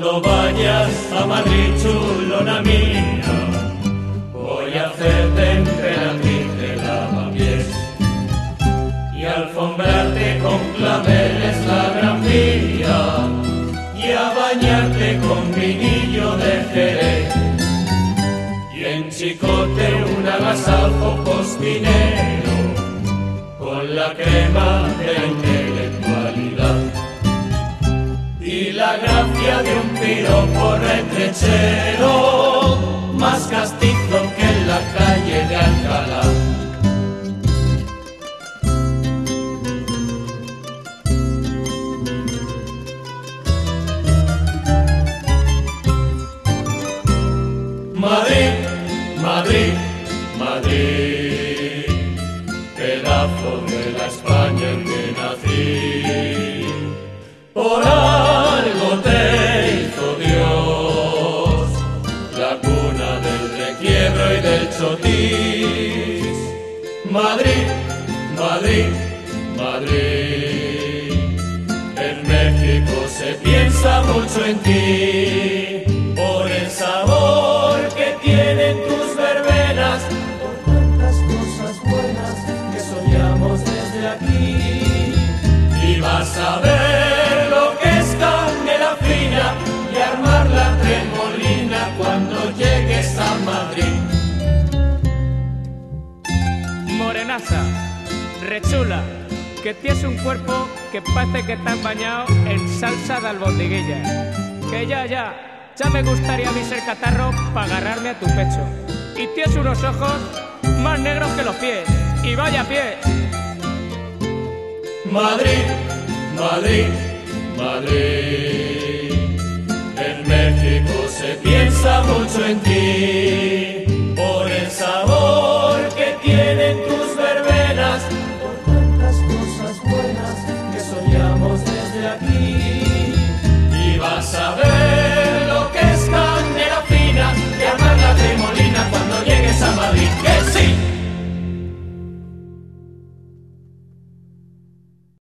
Cuando vayas a Madrid, chulona mía, voy a hacerte emperatriz de lavapiés y alfombrarte con claveles la Gran Vía y a bañarte con vinillo de Jerez y en Chicote un agasajo postinero con la crema de la intelectualidad y la gracia de un piropo retrechero más castizo que en la calle de Alcalá. Madrid, Madrid, Madrid, pedazo de la España en que nací. Por algo te hizo Dios la cuna del requiebro y del chotis. Madrid, Madrid, Madrid, en México se piensa mucho en ti por el sabor que tienen tus verbenas, por tantas cosas buenas que soñamos desde aquí. Y vas a ver lo que es canela fina y armar la tremolina cuando llegues a Madrid. Morenaza, rechula, que tienes un cuerpo que parece que te has bañado en salsa de albondiguilla. Que ya me gustaría a mí ser catarro para agarrarme a tu pecho. Y tienes unos ojos más negros que los pies. Y vaya pies. Madrid, Madrid, Madrid, en México se piensa mucho en ti.